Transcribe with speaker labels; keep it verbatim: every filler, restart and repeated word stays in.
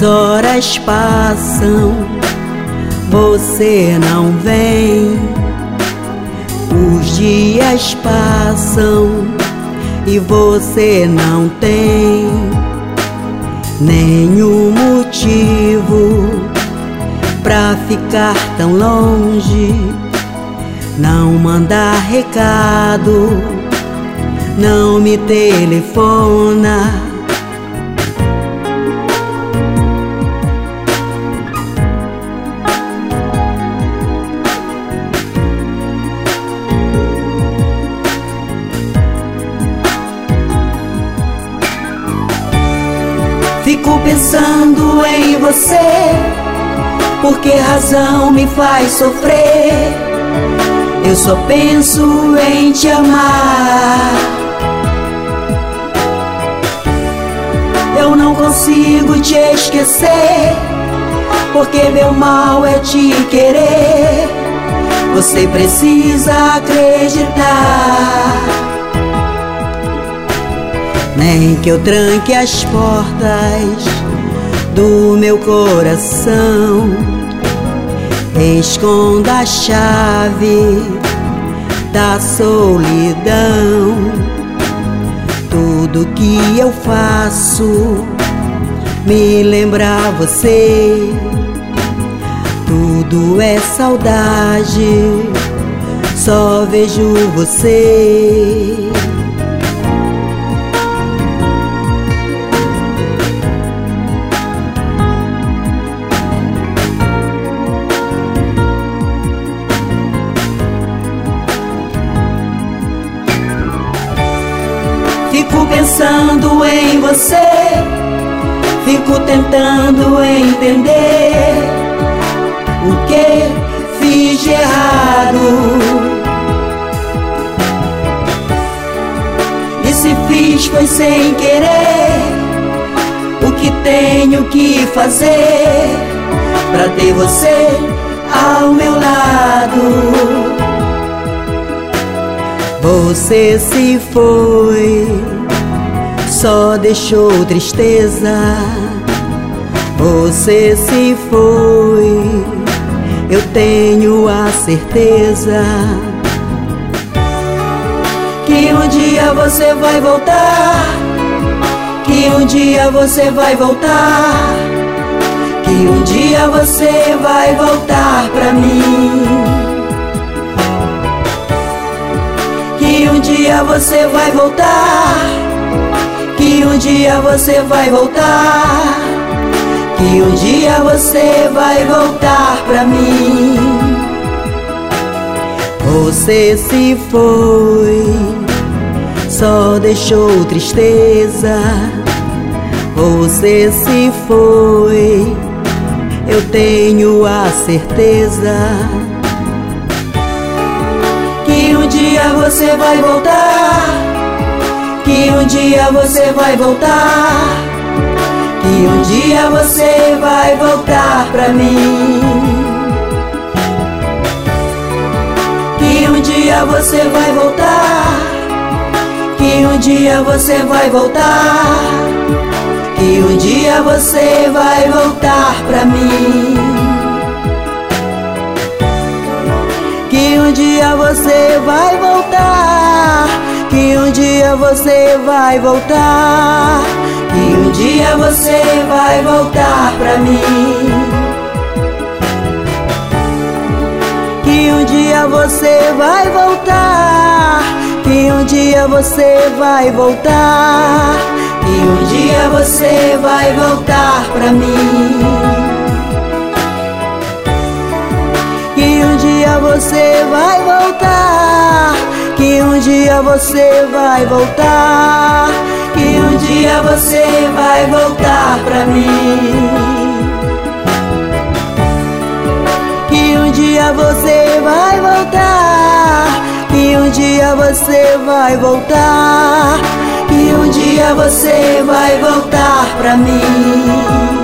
Speaker 1: horas passam, você não vem. Os dias passam e você não tem nenhum motivo pra ficar tão longe. Não mandar recado, não me telefona. Fico pensando em você, por que razão me faz sofrer? Eu só penso em te amar. Eu não consigo te esquecer, porque meu mal é te querer. Você precisa acreditar. Nem que eu tranque as portas do meu coração, esconda a chave da solidão. Tudo que eu faço me lembra você. Tudo é saudade, só vejo você. Fico pensando em você, fico tentando entender o que fiz de errado. E se fiz foi sem querer, o que tenho que fazer pra ter você ao meu lado? Você se foi, só deixou tristeza. Você se foi, eu tenho a certeza que um dia você vai voltar, que um dia você vai voltar, que um dia você vai voltar pra mim. Que um dia você vai voltar, que um dia você vai voltar, que um dia você vai voltar pra mim. Você se foi, só deixou tristeza. Você se foi, eu tenho a certeza que um dia você vai voltar, que um dia você vai voltar, que um dia você vai voltar pra mim. Que um dia você vai voltar, que um dia você vai voltar, que um dia você vai voltar pra mim. Que um dia você vai voltar, que um dia você vai voltar, que um dia você vai voltar pra mim. Que um dia você vai voltar, que um dia você vai voltar, que um dia você vai voltar pra mim. Que um dia você vai voltar, que um dia você vai voltar, que um dia você vai voltar pra mim. Que um dia você vai voltar, que um dia você vai voltar, que um dia você vai voltar pra mim.